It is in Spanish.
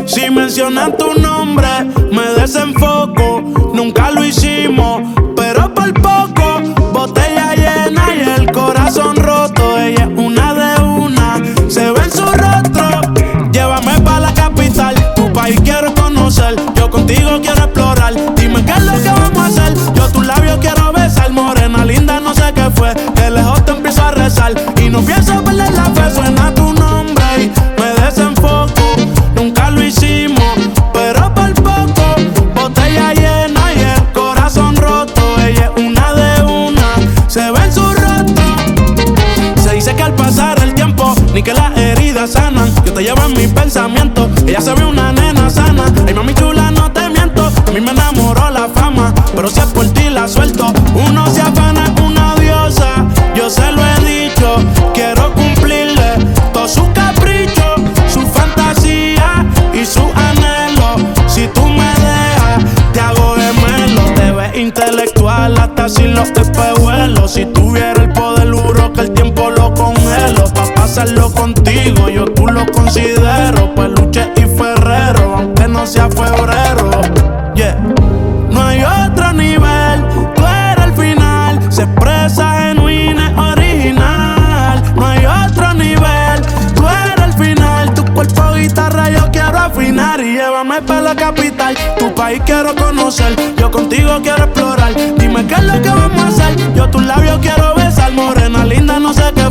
Si mencionan tu nombre, me desenfoco. Nunca lo hicimos, pero por poco. Botella llena y el corazón roto. Ella es una de una, se ve en su rostro. Llévame pa' la capital, tu país quiero conocer. Yo contigo quiero explorar. Dime qué es lo que vamos a hacer. Yo tus labios quiero besar. Morena linda, no sé qué fue. De lejos te empiezo a rezar y no pienso perder la fe. Suena tu nombre y me desenfoco. Nunca lo hicimos, pero por poco. Botella llena y el corazón roto. Ella es una de una, se ve en su rostro. Se dice que al pasar el tiempo ni que las heridas sanan. Yo te llevo en mis pensamientos. Ella se ve una nena sana. Ay, mami chula, no te miento. A mí me enamoró la fama, pero si es por ti la suelto. Uno se afana, es una diosa. Yo se lo he dicho. Quiero cumplirle todos sus caprichos, su fantasía y su anhelo. Si tú me dejas, te hago gemelo. Te ves intelectual hasta sin los espejuelos. Si tuviera el poder, juro que el tiempo lo congelo. Pa' pasarlo contigo, yo tú lo considero Peluche y Ferrero, aunque no sea febrero. Yeah. No hay otro nivel, tú eres el final. Se expresa genuina, es original. No hay otro nivel, tú eres el final. Tu cuerpo guitarra yo quiero afinar. Y llévame pa' la capital, tu país quiero conocer. Yo contigo quiero explorar. Dime qué es lo que vamos a hacer. Yo tus labios quiero besar. Morena linda, no sé qué